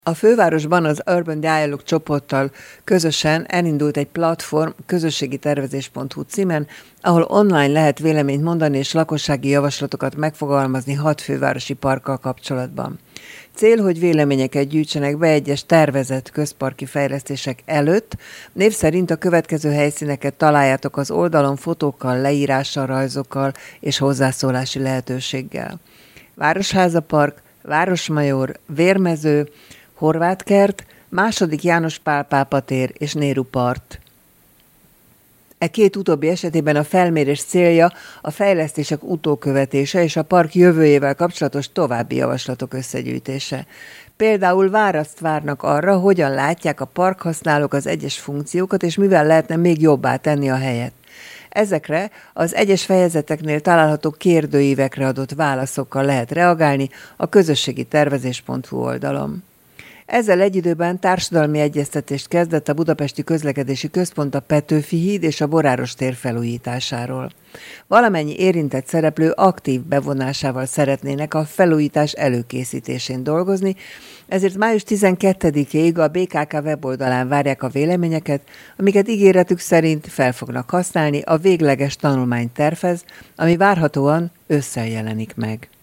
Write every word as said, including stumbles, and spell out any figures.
A fővárosban az Urban Dialogue csoporttal közösen elindult egy platform közösségi tervezés pont hu címen, ahol online lehet véleményt mondani és lakossági javaslatokat megfogalmazni hat fővárosi parkkal kapcsolatban. Cél, hogy véleményeket gyűjtsenek be egyes tervezett közparki fejlesztések előtt. Név szerint a következő helyszíneket találjátok az oldalon fotókkal, leírással, rajzokkal és hozzászólási lehetőséggel. Városházapark, Városmajor, Vérmező, Horváthkert, második János Pál pápa tér és Nehru part. E két utóbbi esetében a felmérés célja a fejlesztések utókövetése és a park jövőjével kapcsolatos további javaslatok összegyűjtése. Például választ várnak arra, hogyan látják a parkhasználók az egyes funkciókat, és mivel lehetne még jobbá tenni a helyet. Ezekre az egyes fejezeteknél található kérdőívekre adott válaszokkal lehet reagálni a közösségi tervezés pont hu oldalon. Ezzel egy időben társadalmi egyeztetést kezdett a Budapesti Közlekedési Központ a Petőfi híd és a Boráros tér felújításáról. Valamennyi érintett szereplő aktív bevonásával szeretnének a felújítás előkészítésén dolgozni, ezért május tizenkettedikéig a bé ká ká weboldalán várják a véleményeket, amiket ígéretük szerint fel fognak használni a végleges tanulmánytervhez, ami várhatóan ősszel jelenik meg.